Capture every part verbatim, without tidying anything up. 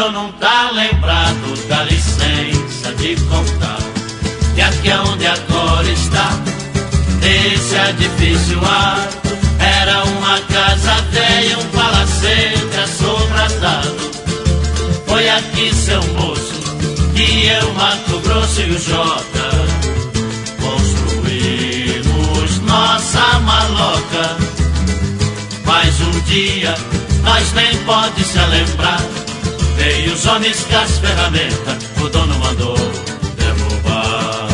senhor não tá lembrado, dá licença de contar que aqui é onde agora está, nesse edifício alto, era uma casa velha, um palacete assombradado. Foi aqui, seu moço, que eu, Mato Grosso e o Jota construímos nossa maloca. Mas um dia, nós nem pode se lembrar, veio os homens com as ferramentas, o dono mandou derrubar.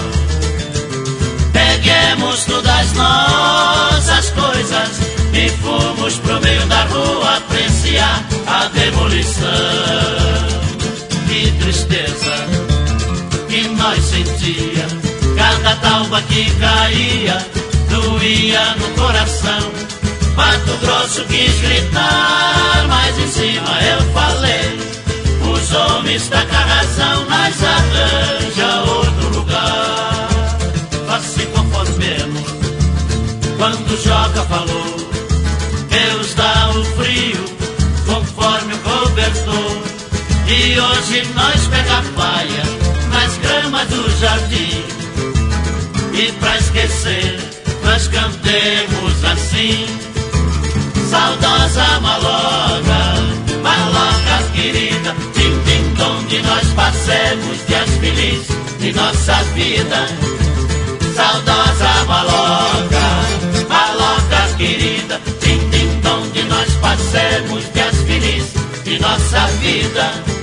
Peguemos todas as nossas coisas e fomos pro meio da rua apreciar a demolição. Que tristeza que nós sentia, cada talba que caía doía no coração. Mato Grosso quis gritar, mas em cima eu falei: os homens tá com a razão, nós arranja outro lugar. Faça conforme mesmo, quando o Joca falou, Deus dá o frio conforme o cobertor. E hoje nós pega a paia nas gramas do jardim, e pra esquecer nós cantemos assim: saudosa maloca, maloca querida, tim tim tom, de nós passemos dias felizes de nossa vida. Saudosa maloca, maloca querida, tim tim tom, de nós passemos dias felizes de nossa vida.